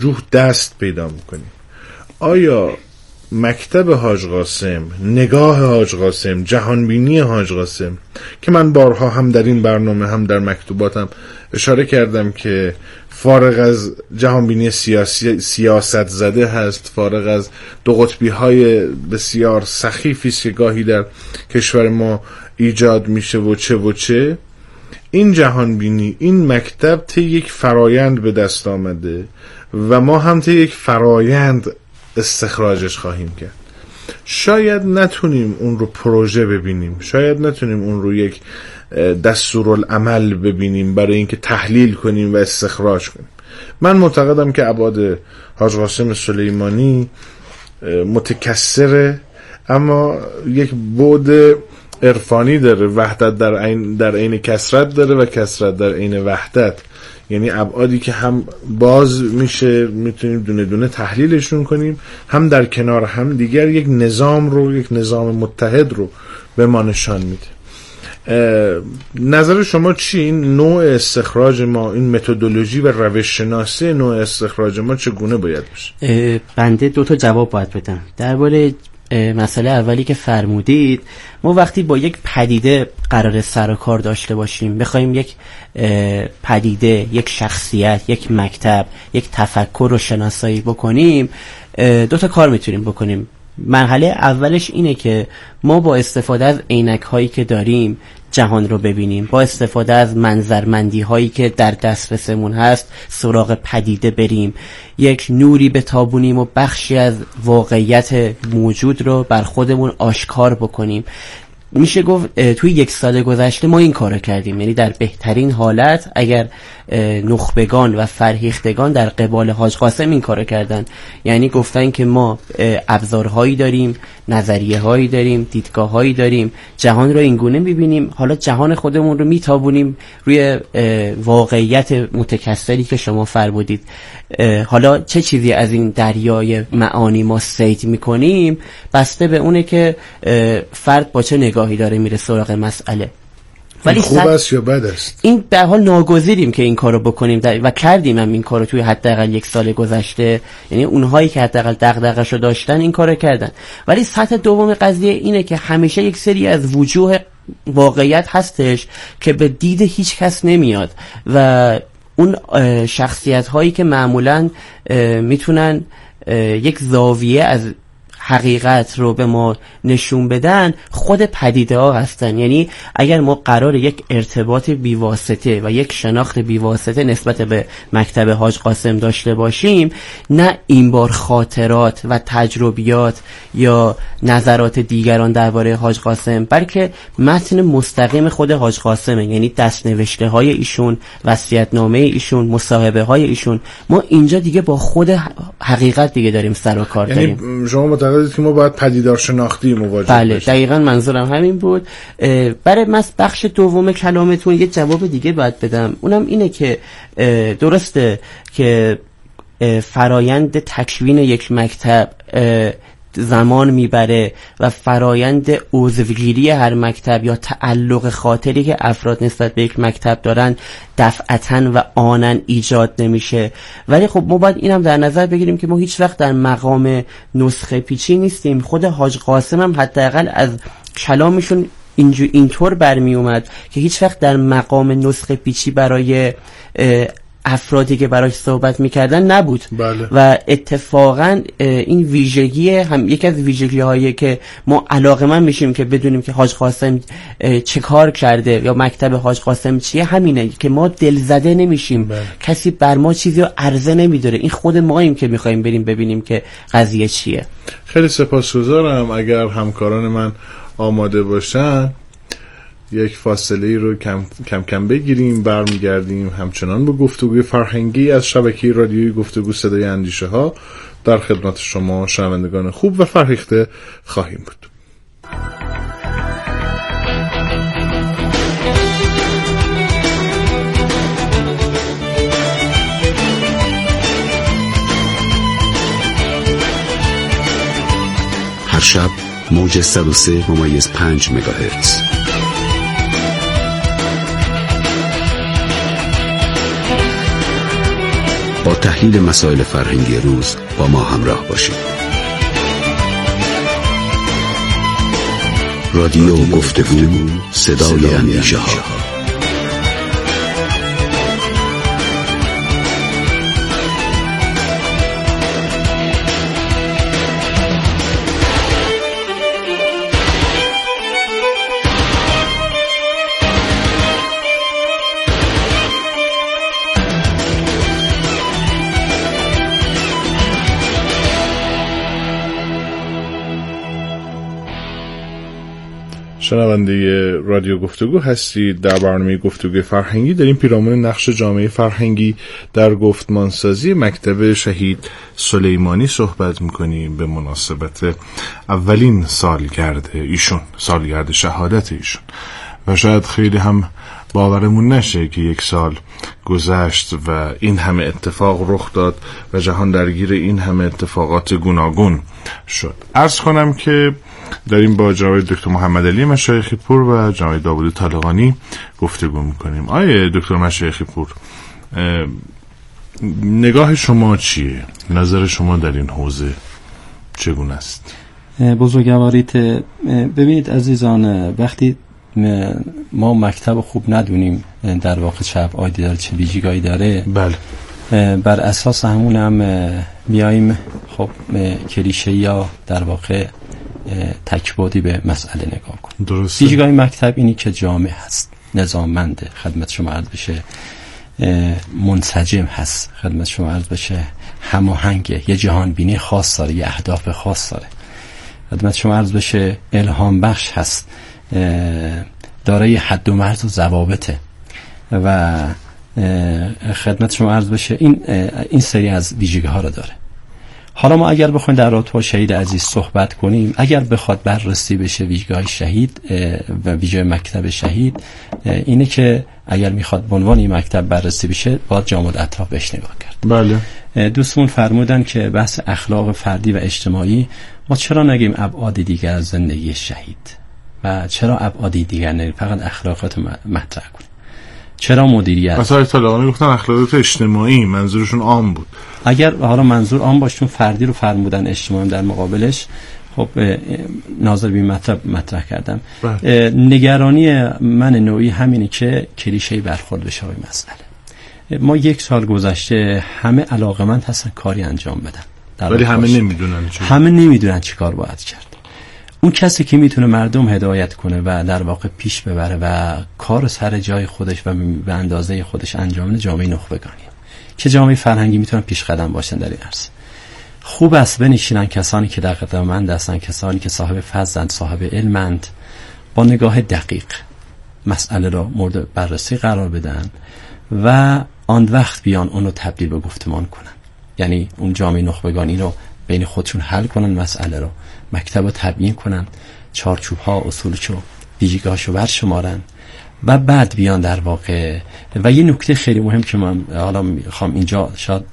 روح دست پیدا میکنیم. آیا مکتب حاج قاسم، نگاه حاج قاسم، جهانبینی حاج قاسم که من بارها هم در این برنامه هم در مکتوباتم اشاره کردم که فارغ از جهانبینی سیاست زده هست، فارغ از دو قطبی های بسیار سخیفی است که گاهی در کشور ما ایجاد میشه و چه این جهانبینی، این مکتب طی یک فرایند به دست آمده و ما هم طی یک فرایند استخراجش خواهیم کرد. شاید نتونیم اون رو پروژه ببینیم، شاید نتونیم اون رو یک دستورالعمل ببینیم برای اینکه تحلیل کنیم و استخراج کنیم. من معتقدم که ابعاد حاج قاسم سلیمانی متکثره، اما یک بعد عرفانی داره، وحدت در عین کثرت داره و کثرت در عین وحدت. یعنی ابعادی که هم باز میشه میتونیم دونه دونه تحلیلشون کنیم، هم در کنار هم دیگر یک نظام متحد رو به ما نشان میده. نظر شما چی؟ این نوع استخراج ما، این متدولوژی و روش شناسی نوع استخراج ما چگونه باید باشه؟ بنده 2 تا جواب باید بدم. درباره مسئله اولی که فرمودید، ما وقتی با یک پدیده قرار سر و کار داشته باشیم، بخوایم یک پدیده، یک شخصیت، یک مکتب، یک تفکر رو شناسایی بکنیم، 2 تا کار میتونیم بکنیم. مرحله اولش اینه که ما با استفاده از عینک هایی که داریم جهان رو ببینیم، با استفاده از منظرمندی هایی که در دسترسمون هست سراغ پدیده بریم، یک نوری بتابونیم و بخشی از واقعیت موجود رو بر خودمون آشکار بکنیم. میشه گفت توی 1 سال گذشته ما این کارو کردیم. یعنی در بهترین حالت اگر نخبگان و فرهیختگان در قبال حاج قاسم این کارو کردن، یعنی گفتن که ما ابزارهایی داریم، نظریه‌هایی داریم، دیدگاه‌هایی داریم، جهان رو اینگونه می‌بینیم، حالا جهان خودمون رو میتابونیم روی واقعیت متکثری که شما فرمودید. حالا چه چیزی از این دریای معانی ما صید می‌کنیم بسته به اونه که فرد با چه نگاهی داره میره سراغ مسئله. ولی خوب است یا بد است؟ این به حال ناگزیریم که این کارو بکنیم و کردیم هم این کارو توی حداقل 1 سال گذشته. یعنی اونهایی که حداقل دغدغه‌شو داشتن این کارو کردن. ولی سطح دوم قضیه اینه که همیشه یک سری از وجوه واقعیت هستش که به دید هیچ کس نمیاد و اون شخصیت هایی که معمولاً میتونن یک زاویه از حقیقت رو به ما نشون بدن خود پدیده ها هستن. یعنی اگر ما قرار یک ارتباط بیواسطه و یک شناخت بیواسطه نسبت به مکتب حاج قاسم داشته باشیم، نه این بار خاطرات و تجربیات یا نظرات دیگران درباره حاج قاسم، بلکه متن مستقیم خود حاج قاسمه. یعنی دستنوشته های ایشون، وصیت‌نامه ایشون، مصاحبه های ایشون. ما اینجا دیگه با خود حقیقت دیگه داریم سر و کار داریم. یعنی شما معتقدید که ما باید پدیدار شناختی مواجه بله باشیم؟ دقیقاً منظورم همین بود. برای بخش دوم کلامتون یه جواب دیگه باید بدم. اونم اینه که درسته که فرایند تکوین یک مکتب زمان میبره و فرایند عضوگیری هر مکتب یا تعلق خاطری که افراد نسبت به یک مکتب دارن دفعتاً و آنن ایجاد نمیشه. ولی خب ما باید اینم در نظر بگیریم که ما هیچ وقت در مقام نسخه پیچی نیستیم. خود حاج قاسم هم حداقل از کلامشون اینطور برمی اومد که هیچ وقت در مقام نسخه پیچی برای افرادی که براش صحبت میکردن نبود. بله. و اتفاقا این ویژگی هم یکی از ویژگی هایی که ما علاقه‌مند میشیم که بدونیم که حاج قاسم چه کار کرده یا مکتب حاج قاسم چیه، همینه که ما دلزده نمیشیم. بله. کسی بر ما چیزی رو عرضه نمیداره. این خود ماییم که میخوایم بریم ببینیم که قضیه چیه. خیلی سپاسگزارم. اگر همکاران من آماده باشن یک فاصله رو کم کم بگیریم، برمیگردیم همچنان به گفتگوی فرهنگی از شبکه رادیویی گفتگو صدای اندیشه ها در خدمت شما شنوندگان خوب و فرهیخته خواهیم بود. هر شب موج 103.5 مگاهرتز. با تحلیل مسائل فرهنگی روز با ما همراه باشید. رادیو گفتگو، صدای اندیشه ها. شنونده رادیو گفتگو هستید. در برنامه گفتگو فرهنگی داریم پیرامون نقش جامعه فرهنگی در گفتمانسازی مکتب شهید سلیمانی صحبت میکنیم به مناسبت اولین سالگرد ایشون، سالگرد شهادت ایشون. و شاید خیلی هم باورمون نشه که یک سال گذشت و این همه اتفاق رخ داد و جهان درگیر این همه اتفاقات گوناگون شد. عرض کنم که داریم با جناب دکتر محمد علی مشایخی پور و جناب داوود طالقانی گفتگو میکنیم. آیه دکتر مشایخی پور، نگاه شما چیه؟ نظر شما در این حوزه چگونه است؟ بزرگواریت، ببینید عزیزان، وقتی ما مکتب خوب ندونیم در واقع چه ابعادی داره، چه ویژگی‌هایی داره، بله، بر اساس همون هم میایم خب کلیشه یا در واقع تکبودی به مسئله نگاه کنیم. درسته. ویژگی مکتب اینی که جامع هست، نظاممنده، خدمت شما عرض بشه منسجم هست، خدمت شما عرض بشه هماهنگه، یه جهان بینی خاص داره، یه اهداف خاص داره، خدمت شما عرض بشه الهام بخش هست، دارای حد و مرز و ضوابطه و خدمت شما عرض بشه این سری از ویژگی ها رو داره. حالا ما اگر بخوایم در رابطه با شهید عزیز صحبت کنیم، اگر بخواد بررسی بشه ویژگی‌های شهید و ویژگی مکتب شهید، اینه که اگر میخواد به عنوان این مکتب بررسی بشه باید جامعه اطراف بهش نگاه کرد. بله. دوستمون فرمودن که بحث اخلاق فردی و اجتماعی، ما چرا نگیم ابعاد دیگر از زندگی شهید و چرا ابعادی دیگر نگیم، فقط اخلاقات مطرح کنیم؟ چرا مدیریت؟ مثلا طالقانی گفتن اخلاقات اجتماعی، منظورشون عام بود. اگر حالا منظور عام باشون فردی رو فرمودن، اجتماعی در مقابلش، خب ناظر به مطرح کردم. نگرانی من نوعی همینه که کلیشه‌ای برخورد بشه به مسئله. ما یک سال گذشته همه علاقمند هستن کاری انجام بدن، ولی همه نمیدونن چی کار باید کرد. اون کسی که میتونه مردم هدایت کنه و در واقع پیش ببره و کار سر جای خودش و به اندازه خودش انجام بده، جامعه نخبگانی که جامعه فرهنگی میتونن پیش قدم باشن در این عرصه. خوب است بنشینن کسانی که در قدمند هستن، کسانی که صاحب فضلند، صاحب علمند، با نگاه دقیق مسئله را مورد بررسی قرار بدن و آن وقت بیان اونو تبدیل به گفتمان کنن. یعنی اون جامعه نخبگانی رو بین خودشون حل کنن، مسئله رو مکتب رو تبیین کنن، چارچوب‌ها، اصولشو، ویژگی‌هاشو برشمارن و بعد بیان در واقع. و یه نکته خیلی مهم که من حالا میخوام اینجا شاید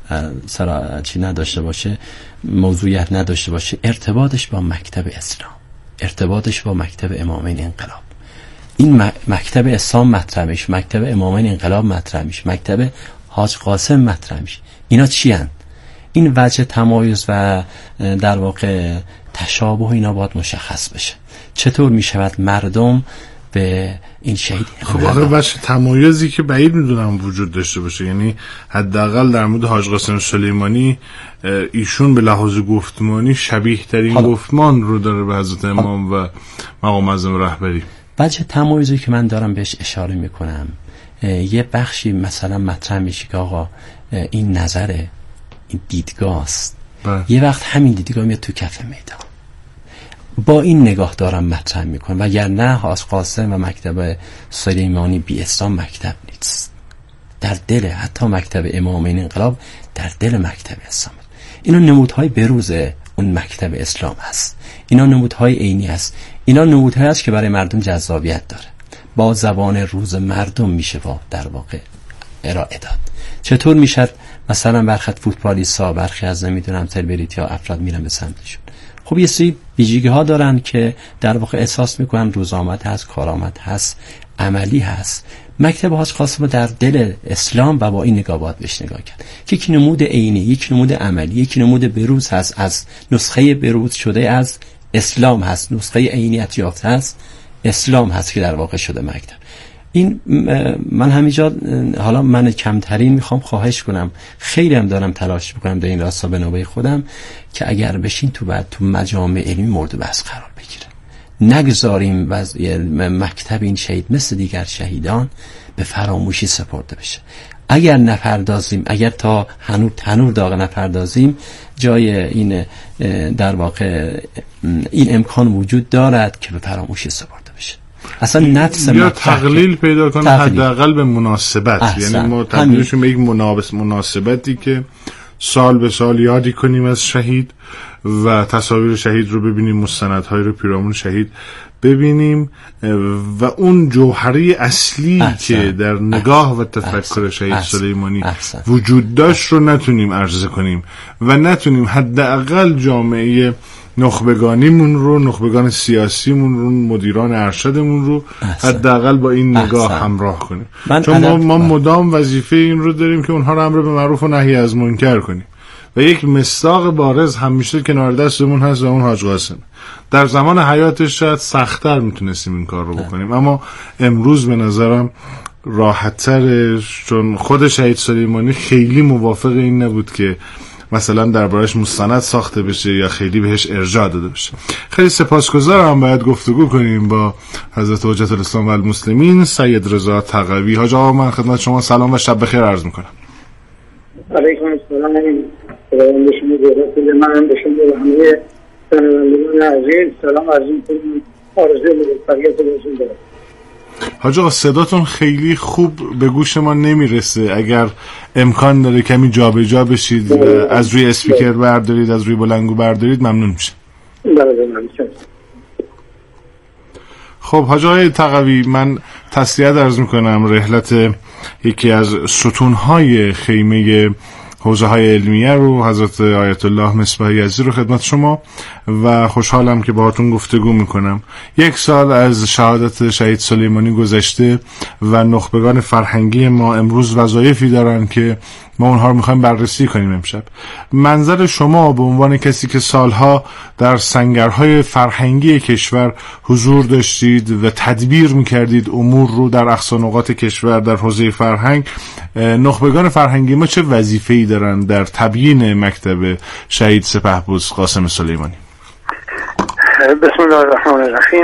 چی نداشته باشه، موضوعیت نداشته باشه، ارتباطش با مکتب اسلام، ارتباطش با مکتب امامین انقلاب. این مکتب اسلام مطرح میشه، مکتب امامین انقلاب مطرح میشه، مکتب حاج قاسم مطرح میشه. اینا چی هن؟ این وجه تمایز و در واقع تشابه اینا باید مشخص بشه. چطور میشود مردم به این شهید؟ خب آخه وجه تمایزی که بعید میدونم وجود داشته باشه، یعنی حداقل در مورد حاج قاسم سلیمانی ایشون به لحاظ گفتمانی شبیه ترین گفتمان رو داره به حضرت امام و مقام معظم رهبری. وجه تمایزی که من دارم بهش اشاره میکنم، یه بخشی مثلا مطرح میشه که آقا این نظره، این دیدگاه است، یه وقت همین دیدگاه میاد تو کف میدان، با این نگاه دارم مطرح میکنم. وگرنه حاج قاسم و مکتب سلیمانی بی اسلام مکتب نیست، در دل حتی مکتب امامین انقلاب در دل مکتب اسلام. اینا نمودهای بروز اون مکتب اسلام هست، اینا نمودهای عینی هست، اینا نمودهایی هست که برای مردم جذابیت داره، با زبان روز مردم میشه با در واقع ارائه داد. چطور میشد مثلا برخط فوتبالیستا، برخی از نمیدونم سلبریتی ها، افراد میرن به سمتشون، خب یه سری ویژگی ها دارن که در واقع احساس میکنن روزآمد هست، کارآمد هست، عملی هست، مکتب حاج قاسم در دل اسلام و با این نگاه باید بهش نگاه کرد که یک نمود عینی، یک نمود عملی، یک نمود بروز هست از نسخه بروز شده از اسلام هست، نسخه عینیت یافته هست اسلام هست که در واقع شده مکتب. این من همینجا حالا من کمترین میخوام خواهش کنم، خیلی هم دارم تلاش میکنم در این راستا به نوبه خودم که اگر بشین تو مجامع علمی مورد بحث قرار بگیره، نگذاریم مکتب این شهید مثل دیگر شهیدان به فراموشی سپرده بشه. اگر نپردازیم، اگر تا هنوز داغ نپردازیم، جای این در واقع این امکان وجود دارد که به فراموشی سپرده بشه. اصلا نفس یا تقلیل پیدا کنه، حداقل به مناسبت. یعنی ما تبدیلشون به یک مناسبتی که سال به سال یادی کنیم از شهید و تصاویر شهید رو ببینیم، مستندهای رو پیرامون شهید ببینیم و اون جوهری اصلی که در نگاه و تفکر شهید سلیمانی وجود داشت رو نتونیم عرضه کنیم و نتونیم حداقل جامعه نخبگانیمون رو، نخبگان سیاسیمون رو، مدیران ارشدمون رو حداقل با این نگاه همراه کنیم. چون ما مدام وظیفه این رو داریم که اونها رو امر به معروف و نهی از منکر کنیم و یک مصداق بارز همیشه کنار دستمون هست و اون حاج قاسم. در زمان حیاتش شاید سخت‌تر میتونستیم این کار رو بکنیم، اما امروز به نظرم راحت‌تره، چون خود شهید سلیمانی خیلی موافق این نبود که مثلا دربارش مستند ساخته بشه یا خیلی بهش ارجاع داده بشه. خیلی سپاسگزارم. باید گفتگو کنیم با حضرت حجت الاسلام و المسلمین سید رضا تقوی. حاج آقا من خدمت شما سلام و شب بخیر عرض میکنم. علیکم السلام. من به شما و همه شنوندگان عزیز سلام عرض می‌کنم. آرزوی موفقیت بهتون دارم. حاج آقا صداتون خیلی خوب به گوش ما نمیرسه، اگر امکان داره کمی جابجا بشید و از روی اسپیکر بردارید، از روی بلندگو بردارید، ممنون میشه. خب حاج آقای تقوی، من تسلیت عرض میکنم. رحلت یکی از ستونهای خیمه حوزه های علمیه رو، حضرت آیت الله مصباح یزدی رو خدمت شما و خوشحالم که باهاتون گفتگو میکنم. 1 سال از شهادت شهید سلیمانی گذشته و نخبگان فرهنگی ما امروز وظایفی دارن که ما اونها رو میخوایم بررسی کنیم امشب. منظر شما به عنوان کسی که سالها در سنگرهای فرهنگی کشور حضور داشتید و تدبیر میکردید امور رو در اقصا نقاط کشور در حوزه فرهنگ، نخبگان فرهنگی ما چه وظیفه‌ای دارن در تبیین مکتب شهید سپهبد قاسم سلیمانی؟ بسم الله الرحمن الرحیم.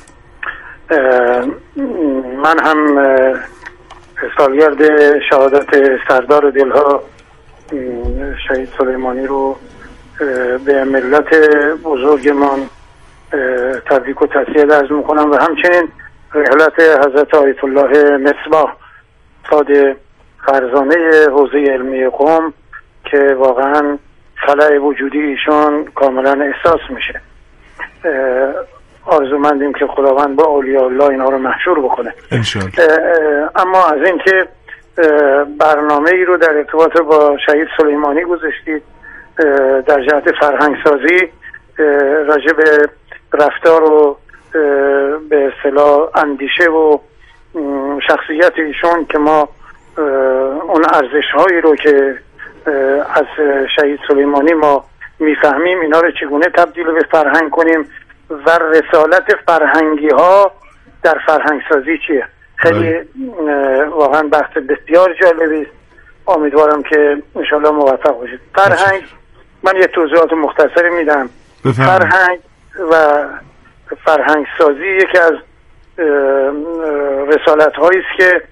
من هم سالگرد شهادت سردار دلها شهید سلیمانی رو به ملت بزرگمان تبریک و تسلیت عرض میکنم و همچنین رحلت حضرت آیت الله مصباح استاد فرزانه حوزه علمی قم که واقعا خلأ وجودی ایشون کاملا احساس میشه. آرزومندیم که خداوند با اولیاء الله اینا رو محشور بکنه انشاءالله. اما از این که برنامه ای رو در ارتباط با شهید سلیمانی گذاشتید در جهت فرهنگ سازی راجع به رفتار و به اصطلاح اندیشه و شخصیت ایشون که ما اون ارزش هایی رو که از شهید سلیمانی ما میفهمیم اینا رو چگونه تبدیل به فرهنگ کنیم و رسالت فرهنگی ها در فرهنگ سازی چیه. خیلی واقعا بحث بسیار جالبی است. امیدوارم که انشالله موفق باشید. فرهنگ، من یه توضیحات مختصری میدم. فرهنگ و فرهنگ سازی یکی از رسالت هایی است که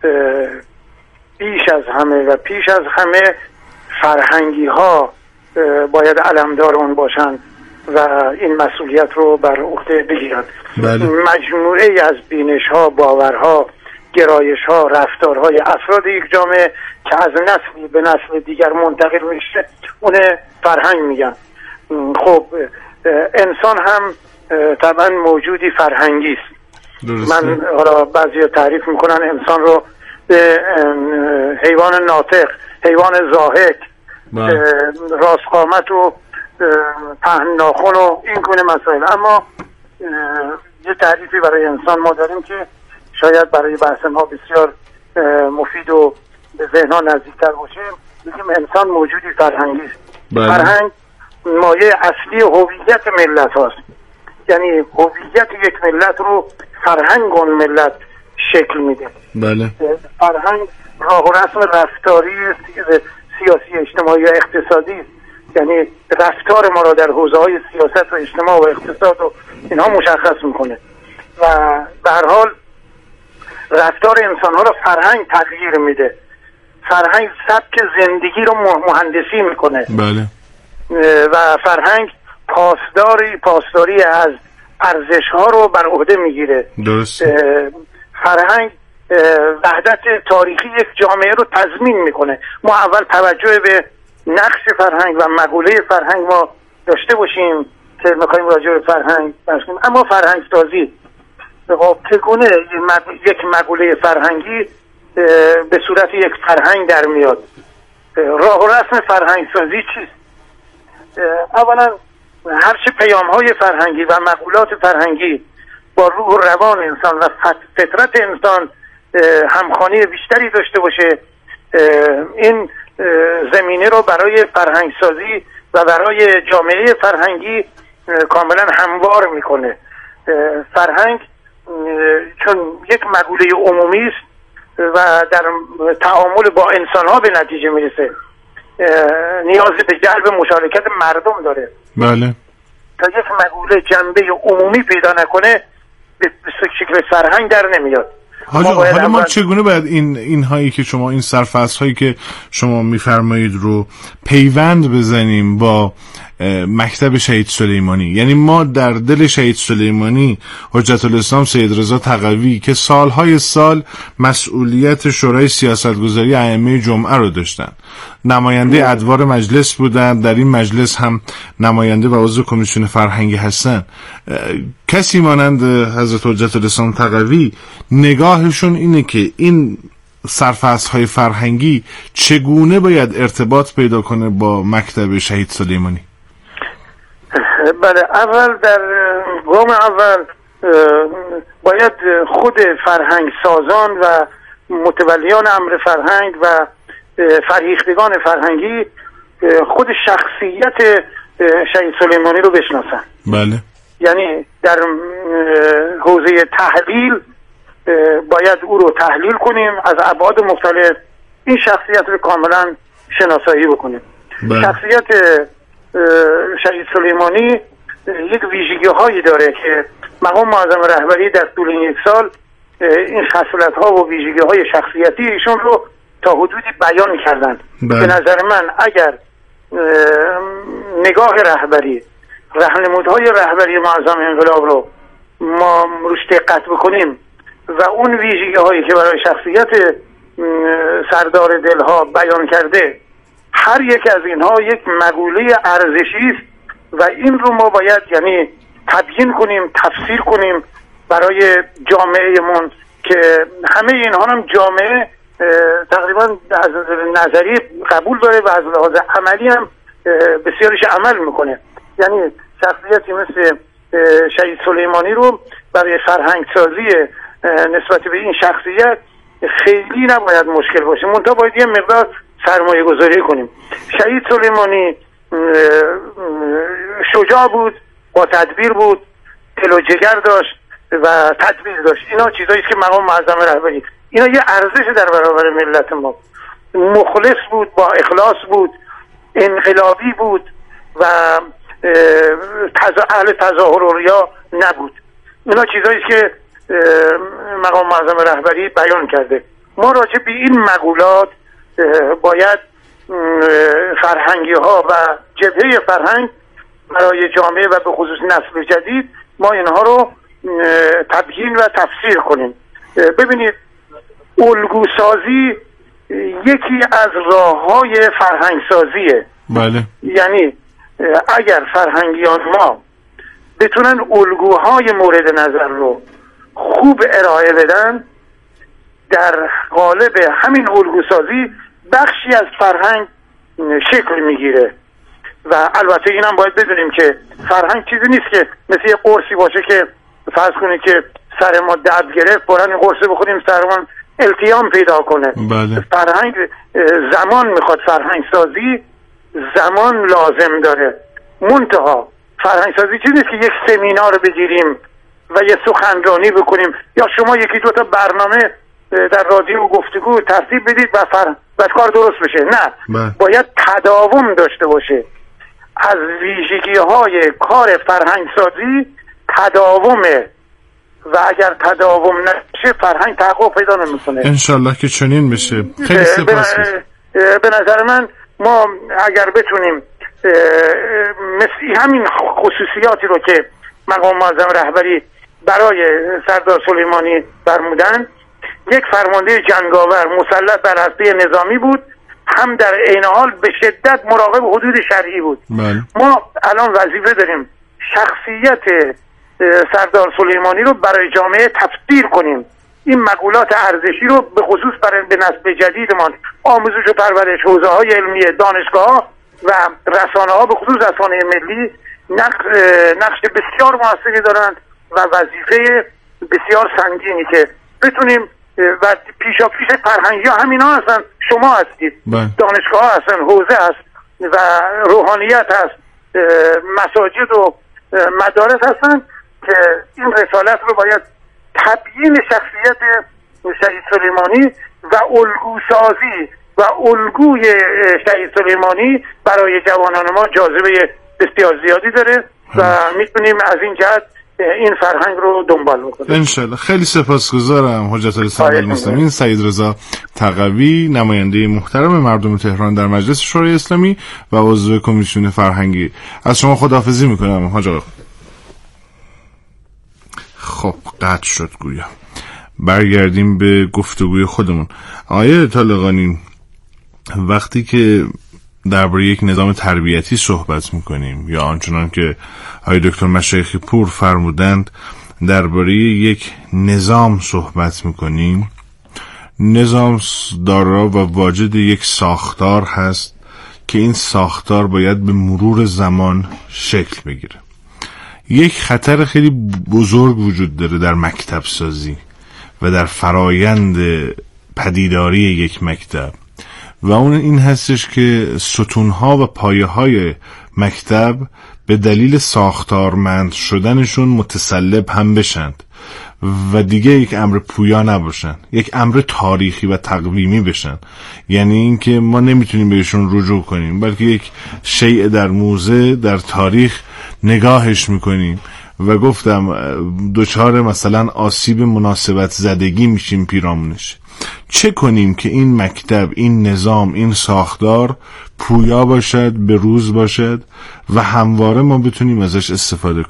بیش از همه فرهنگی ها باید علمدار اون باشن و این مسئولیت رو بر عهده بگیرن. مجموعه ای از بینش ها، باورها، گرایش ها، رفتارهای افراد یک جامعه که از نسلی به نسل دیگر منتقل میشه اون فرهنگ میگن. خب انسان هم طبعا موجودی فرهنگی است. من حالا بعضی تعریف میکنن انسان رو به حیوان ناطق، حیوان ضاحک، راست قامت و پهن ناخن و این گونه مسائل. اما یه تعریفی برای انسان ما داریم که شاید برای بحث ما بسیار مفید و به ذهن‌ها نزدیکتر باشه، میگیم انسان موجودی فرهنگی است. فرهنگ مایه اصلی هویت ملت هاست. یعنی هویت یک ملت رو فرهنگ اون ملت شکل میده. بله. فرهنگ راه و رسم رفتاری سیاسی، اجتماعی و اقتصادی است. یعنی رفتار ما را در حوزه‌های سیاست و اجتماع و اقتصاد و اینها مشخص میکنه و به هر حال رفتار انسان‌ها را فرهنگ تغییر میده. فرهنگ سبک زندگی رو مهندسی میکنه. بله. و فرهنگ پاسداری از ارزش‌ها رو بر عهده میگیره. درست. فرهنگ وحدت تاریخی یک جامعه رو تضمین میکنه. ما اول توجه به نقش فرهنگ و مقوله فرهنگ ما داشته باشیم که میخوایم راجع به فرهنگ بحث کنیم. اما فرهنگ سازی چگونه یک مقوله فرهنگی به صورت یک فرهنگ در میاد؟ راه و رسم فرهنگ سازی چیست؟ اولا هرچه پیام‌های فرهنگی و مقولات فرهنگی با روح و روان انسان و فطرت انسان همخوانی بیشتری داشته باشه، این زمینه رو برای فرهنگ سازی و برای جامعه فرهنگی کاملا هموار میکنه. فرهنگ چون یک مقوله عمومی است و در تعامل با انسان‌ها به نتیجه میرسه، نیاز به جلب مشارکت مردم داره. بله. تا یک مقوله جنبه عمومی پیدا نکنه به شکل فرهنگ در نمیاد. حالا ما چگونه باید این هایی که شما، این سرفصل هایی که شما میفرمایید رو پیوند بزنیم با مکتب شهید سلیمانی؟ یعنی ما در دل شهید سلیمانی حجت الاسلام سید رضا تقوی که سالهای سال مسئولیت شورای سیاستگذاری ائمه جمعه رو داشتن، نماینده ادوار مجلس بودن، در این مجلس هم نماینده و عضو کمیسیون فرهنگی هستن، کسی مانند حضرت حجت الاسلام تقوی نگاهشون اینه که این سرفصل‌های فرهنگی چگونه باید ارتباط پیدا کنه با مکتب شهید سلیمانی؟ بله، اول در گام اول باید خود فرهنگ سازان و متولیان امر فرهنگ و فرهیختگان فرهنگی خود شخصیت شهید سلیمانی رو بشناسن. بله. یعنی در حوزه تحلیل باید او رو تحلیل کنیم، از ابعاد مختلف این شخصیت رو کاملا شناسایی بکنیم. بله. شخصیت شهید سلیمانی یک ویژگی هایی داره که مقام معظم رهبری در طول این یک سال این خصلت ها و ویژگی های شخصیتی ایشون رو تا حدودی بیان کردن. به نظر من اگر نگاه رهبری، راهنمودهای رهبری معظم انقلاب رو ما روش دقت بکنیم و اون ویژگی هایی که برای شخصیت سردار دلها بیان کرده، هر یک از اینها یک مقوله ارزشی است و این رو ما باید یعنی تبیین کنیم، تفسیر کنیم برای جامعهمون که همه اینها هم جامعه تقریبا از نظری قبول داره و از لحاظ عملی هم بسیارش عمل میکنه. یعنی شخصیتی مثل شهید سلیمانی رو برای فرهنگ سازی نسبت به این شخصیت خیلی نباید مشکل باشه، منتها باید یه مقدار سرمایه گذاری کنیم. شهید سلیمانی شجاع بود، با تدبیر بود، دل و جگر داشت و تدبیر داشت. اینا چیزایی که مقام معظم رهبری، اینا یه ارزش در برابر ملت ما. مخلص بود، با اخلاص بود، انقلابی بود و اهل تظاهر و ریا نبود. اینا چیزایی که مقام معظم رهبری بیان کرده. ما راجع به این مقولات باید فرهنگی ها و جبهه فرهنگ برای جامعه و به خصوص نسل جدید ما اینها رو تبیین و تفسیر کنیم. ببینید، الگوسازی یکی از راه‌های فرهنگ سازیه. بله. یعنی اگر فرهنگیان ما بتونن الگوهای مورد نظر رو خوب ارائه بدن، در قالب همین الگوسازی بخشی از فرهنگ شکل میگیره. و البته اینم باید بدونیم که فرهنگ چیزی نیست که مثل یه قرصی باشه که فرض کنید که سر ما درد گرفت برن قرصه بخوریم سرمان التیام پیدا کنه. بله. فرهنگ زمان میخواد، فرهنگ سازی زمان لازم داره. منتها فرهنگ سازی چیزی نیست که یک سمینار رو بگیریم و یه سخنرانی بکنیم یا شما یکی دو تا برنامه در رادیو و گفتگو ترتیب بدید و کار درست بشه. نه، باید تداوم داشته باشه. از ویژگی‌های کار فرهنگ سازی تداومه و اگر تداوم نشه فرهنگ تحقق پیدا نمیکنه. انشالله که چنین بشه. خیلی سپاس. به نظر من ما اگر بتونیم مثل همین خصوصیاتی رو که مقام معظم رهبری برای سردار سلیمانی فرمودن، یک فرمانده جنگاور مسلط بر هسته نظامی بود، هم در عین حال به شدت مراقب حدود شرعی بود. ما الان وظیفه داریم شخصیت سردار سلیمانی رو برای جامعه تفسیر کنیم. این مقولات ارزشی رو به خصوص برای به نسل جدیدمان آموزش و پرورش، حوزه‌های علمی، دانشگاه و رسانه‌ها به خصوص رسانه ملی نقش بسیار موثری دارند و وظیفه بسیار سنگینی که بتونیم و پیشاپیش فرهنگی ها همینا هستن، شما هستید، دانشگاه ها هستن، حوزه هست و روحانیت هست، مساجد و مدارس هستن که این رسالت رو باید تبیین شخصیت شهید سلیمانی و الگوسازی و الگوی شهید سلیمانی برای جوانان ما جاذبه بسیار زیادی داره و میتونیم از این جهت این فرهنگ رو دنبال بکنیم انشالله. خیلی سپاسگزارم حجت الاسلام المسلمین سید رضا تقوی، نماینده محترم مردم تهران در مجلس شورای اسلامی و عضو کمیسیون فرهنگی. از شما خداحافظی میکنم حاج آقا. خب قطع شد گویا. برگردیم به گفتگوی خودمون. آیه طالقانی، وقتی که درباره یک نظام تربیتی صحبت میکنیم یا آنچنان که آقای دکتر مشایخی پور فرمودند درباره یک نظام صحبت میکنیم، نظام دارا و واجد یک ساختار هست که این ساختار باید به مرور زمان شکل بگیره. یک خطر خیلی بزرگ وجود داره در مکتب سازی و در فرایند پدیداری یک مکتب و اون این هستش که ستونها و پایه های مکتب به دلیل ساختارمند شدنشون متسلب هم بشند و دیگه یک امر پویا نباشن، یک امر تاریخی و تقویمی بشن. یعنی این که ما نمیتونیم بهشون رجوع کنیم بلکه یک شیء در موزه در تاریخ نگاهش میکنیم و گفتم دوچار مثلا آسیب مناسبت زدگی میشیم پیرامونش. چه کنیم که این مکتب، این نظام، این ساختار پویا باشد، به روز باشد و همواره ما بتونیم ازش استفاده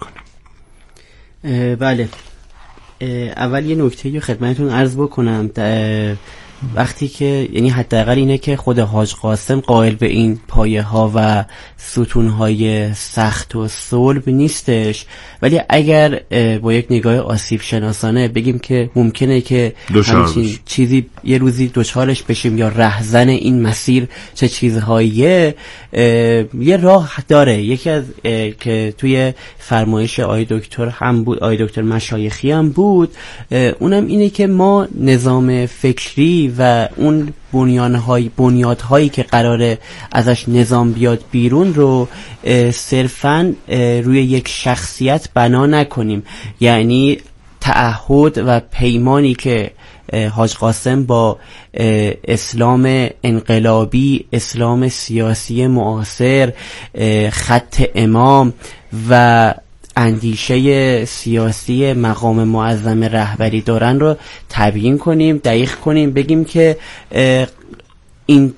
کنیم؟ بله، اول یه نکته رو خدمتتون عرض بکنم. وقتی که یعنی حداقل اینه که خود حاج قاسم قائل به این پایه ها و ستون های سخت و صلب نیستش، ولی اگر با یک نگاه آسیب شناسانه بگیم که ممکنه که همچین چیزی یه روزی دوچارش بشیم یا رهزن این مسیر چه چیزهاییه، یه راه داره. یکی از که توی فرمایش آقای دکتر هم بود، آقای دکتر مشایخی هم بود، اونم اینه که ما نظام فکری و اون بنیادهایی که قراره ازش نظام بیاد بیرون رو صرفاً روی یک شخصیت بنا نکنیم. یعنی تعهد و پیمانی که حاج قاسم با اسلام انقلابی، اسلام سیاسی معاصر، خط امام و اندیشه سیاسی مقام معظم رهبری دارن رو تبیین کنیم، دقیق کنیم، بگیم که این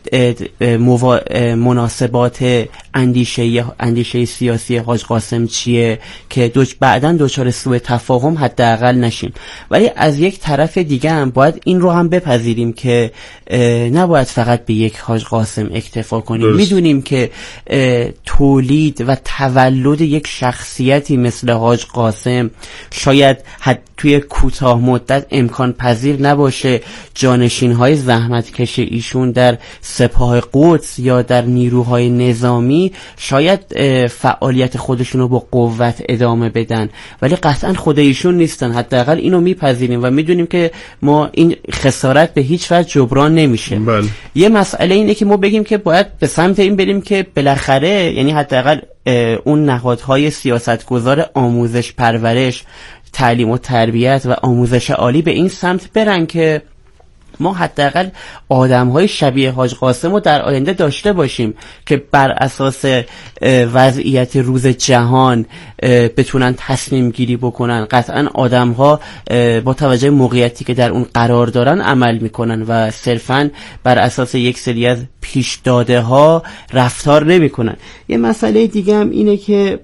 مناسبات اندیشه سیاسی حاج قاسم چیه که بعداً دچار سوء تفاهم حداقل نشیم. ولی از یک طرف دیگه هم باید این رو هم بپذیریم که نباید فقط به یک حاج قاسم اکتفا کنیم. میدونیم که تولید و تولد یک شخصیتی مثل حاج قاسم شاید توی کوتاه مدت امکان پذیر نباشه. جانشین های زحمت کش ایشون در سپاه قدس یا در نیروهای نظامی شاید فعالیت خودشون رو با قوت ادامه بدن، ولی قطعا خود ایشون نیستن. حداقل اینو میپذیریم و میدونیم که ما این خسارت به هیچ وجه جبران نمیشه. بله. یه مسئله اینه که ما بگیم که باید به سمت این بریم که بالاخره، یعنی حداقل اون نهادهای سیاستگزار آموزش پرورش، تعلیم و تربیت و آموزش عالی به این سمت برن که ما حداقل آدم‌های شبیه حاج قاسم رو در آینده داشته باشیم که بر اساس وضعیت روز جهان بتونن تصمیم گیری بکنن. قطعا آدم‌ها با توجه موقعیتی که در اون قرار دارن عمل میکنن و صرفاً بر اساس یک سری از پیش داده ها رفتار نمیکنن. یه مسئله دیگه هم اینه که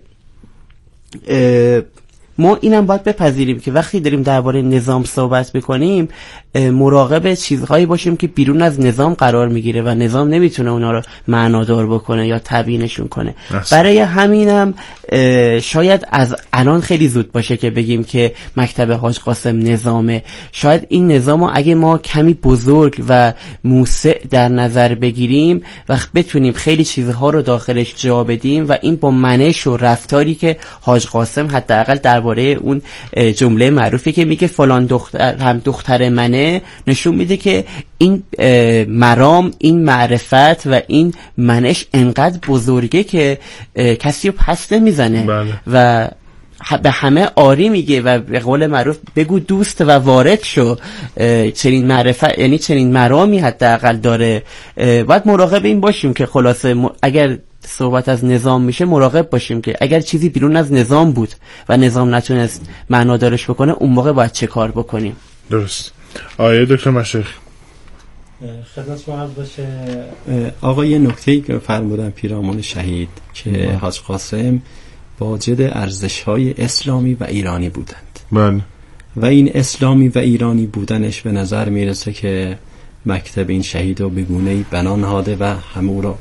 ما اینم باید بپذیریم که وقتی داریم درباره نظام صحبت میکنیم مراقب چیزهایی باشیم که بیرون از نظام قرار میگیره و نظام نمیتونه اونا رو معنادار بکنه یا تبیینشون کنه. برای همینم شاید از الان خیلی زود باشه که بگیم که مکتب حاج قاسم نظامه. شاید این نظامو اگه ما کمی بزرگ و موسع در نظر بگیریم و بتونیم خیلی چیزها رو داخلش جا بدیم و این با منش و رفتاری که حاج قاسم حداقل درباره اون جمله معروفی که میگه فلان دختر هم دختر منه، نشون میده که این مرام، این معرفت و این منش انقدر بزرگه که کسی رو پس نمیزنه. بله. و به همه آری میگه و به قول معروف بگو دوست و وارد شو. چنین معرفت، یعنی چنین مرامی حداقل داره. باید مراقب این باشیم که خلاصه اگر صحبت از نظام میشه مراقب باشیم که اگر چیزی بیرون از نظام بود و نظام نتونست معنادارش بکنه، اون موقع باید چه کار بکنیم. درست. آیه دکتر مشایخ خدمت شما عرض باشه آقا، یه نکته‌ای که فرمودن پیرامون شهید که حاج قاسم واجد ارزش‌های اسلامی و ایرانی بودند. بله. و این اسلامی و ایرانی بودنش به نظر میرسه که مکتب این شهید رو به گونه‌ای بنا نهاده و همه رو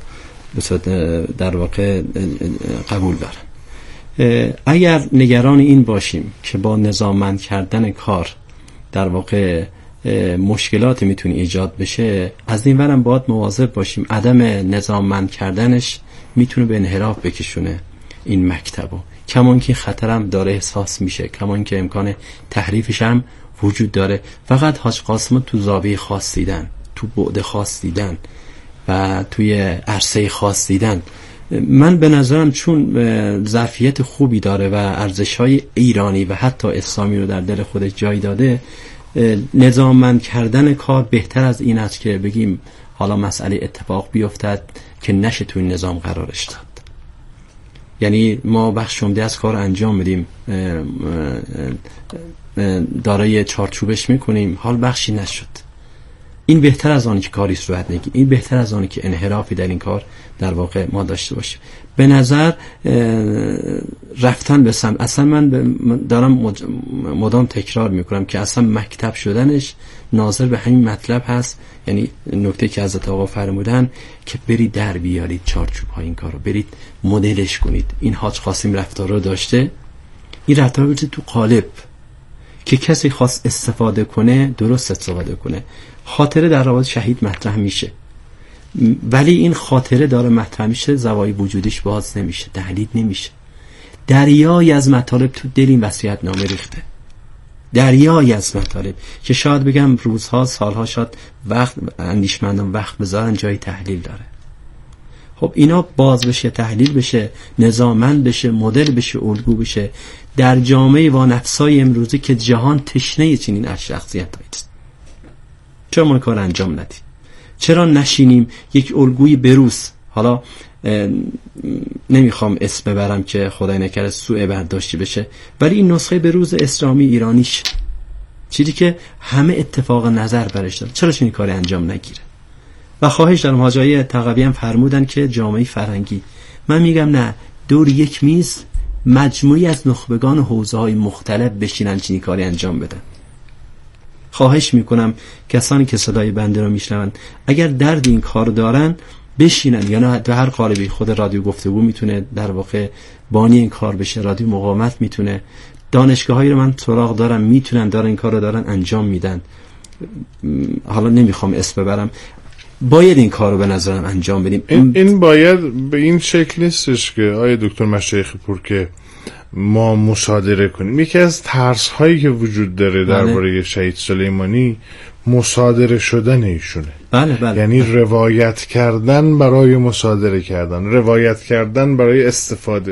در واقع قبول دارن. اگر نگران این باشیم که با نظاممند کردن کار در واقع مشکلات میتونه ایجاد بشه، از این ورم باید مواظب باشیم عدم نظاممند کردنش میتونه به انحراف بکشونه این مکتبو. کمان که خطرم داره احساس میشه، کمان که امکان تحریفش هم وجود داره. فقط حاج قاسم تو زاویه خاص دیدن، تو بعد خاص دیدن و توی عرصه خاص دیدن. من به نظرم چون ظرفیت خوبی داره و ارزش‌های ایرانی و حتی اسلامی رو در دل خودش جای داده، نظاممند کردن کار بهتر از این است که بگیم حالا مسئله اتفاق بیفتد که نشه توی نظام قرارش داد. یعنی ما بخش عمده از کار انجام بدیم، دارای چارچوبش میکنیم، حال بخشی نشد. این بهتر از آنی که کاری صورت نگیره، این بهتر از آنی که انحرافی در این کار در واقع ما داشته باشیم. به نظر رفتن به سمت، اصلا من دارم مدام تکرار میکنم که اصلا مکتب شدنش ناظر به همین مطلب هست. یعنی نکته که حضرت آقا فرمودن که برید در بیارید چارچوب ها این کار رو، برید مدلش کنید. این حاج قاسم رفتار رو داشته، این رفتار رو تو قالب که کسی خواست استفاده کنه درست استفاده کنه. خاطره در رابطه شهید مطرح میشه، ولی این خاطره داره مطرح میشه، زوای وجودش باز نمیشه، تحلیل نمیشه. دریایی از مطالب تو دل این وصیت‌نامه ریخته، دریایی از مطالب که شاید بگم روزها سالها شاید وقت اندیشمندان وقت بذارن جای تحلیل داره. خب اینا باز بشه، تحلیل بشه، نظاممند بشه، مدل بشه، الگو بشه در جامعه و نفسای امروزی که جهان تشنه چنین از شخصیت‌هایی است. چرا ما کار انجام ندیم؟ چرا نشینیم یک الگوی بروز؟ حالا نمیخوام اسم ببرم که خدای نکرده سوء برداشتی بشه، ولی این نسخه بروز اسلامی ایرانیش، چیزی که همه اتفاق نظر برش دارن، چرا چنین کاری انجام نگیره؟ و خواهش دارم، حاجای تقوی هم فرمودن که جامعه فرهنگی، من میگم نه، دور یک میز مجموعی از نخبگان حوزه‌های مختلف بشینن چنین کاری انجام بدن. خواهش میکنم کسانی که صدای بنده رو میشنون اگر درد این کار دارن بشینن، یا نه در هر قالبی، خود رادیو گفتگو میتونه در واقع بانی این کار بشه، رادیو مقاومت میتونه، دانشگاهایی رو من سراغ دارم میتونن دارن این کار رو دارن انجام میدن. حالا نمیخوام اسم ببرم، باید این کار رو به نظرم انجام بدیم. این باید به این شکل نیستش که آیه دکتر مشایخی پور که ما مصادره کنیم. یکی از ترس هایی که وجود داره درباره شهید سلیمانی مصادره شدن ایشونه. بله. یعنی روایت کردن برای مصادره کردن، روایت کردن برای استفاده.